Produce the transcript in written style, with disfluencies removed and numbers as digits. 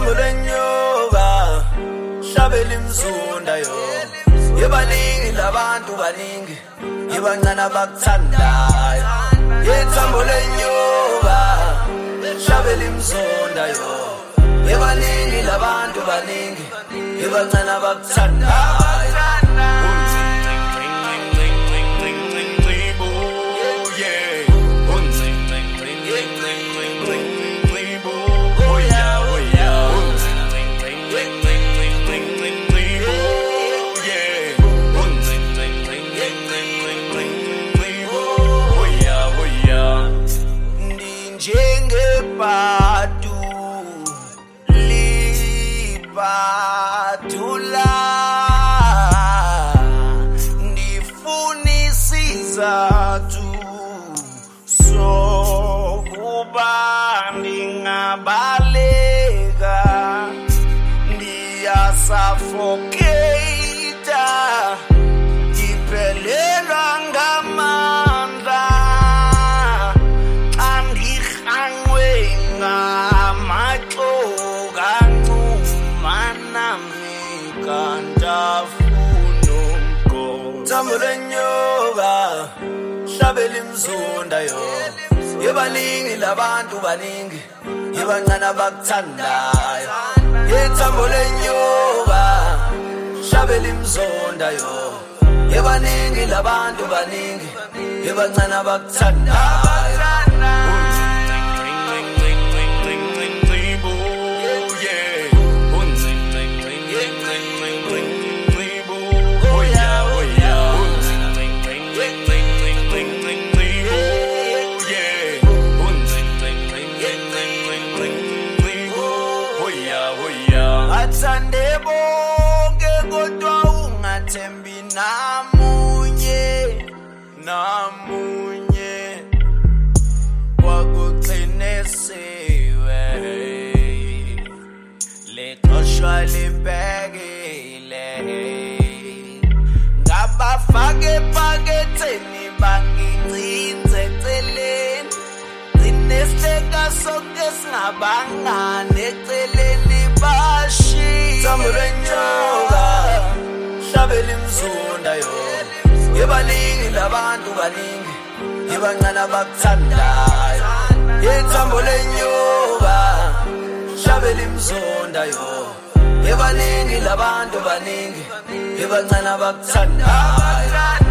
Thambo lenyoka hlabela imzunda yo yebaningi labantu baningi yebancane abakuthandayo yethambo lenyoka hlabela imzunda yo yebaningi labantu baningi yebancane abakuthandayo Batu libatula ndifunisizathu sokuba ndingabaleka ndiyasafoketa ndiphelelwa ngamandla Thambo lenyoka hlabela imzunda yo yebaningi labantu baningi yebancane abakuthandayo yethambo lenyoka hlabela imzunda yo yebaningi labantu baningi yebancane abakuthandayo Athande bonke kodwa ungathembi namunye kwakugcinisiwe lexoshwa libhekile ngabafake ephaketheni bangincinze eceleni sineshleka sonke singabangane eceleni bashi Thambo lenyoka hlabela imzunda yo yebaningi labantu baningi yebancane abakuthandayo yethambo lenyoka hlabela imzunda yo yebaningi labantu baningi yebancane abakuthandayo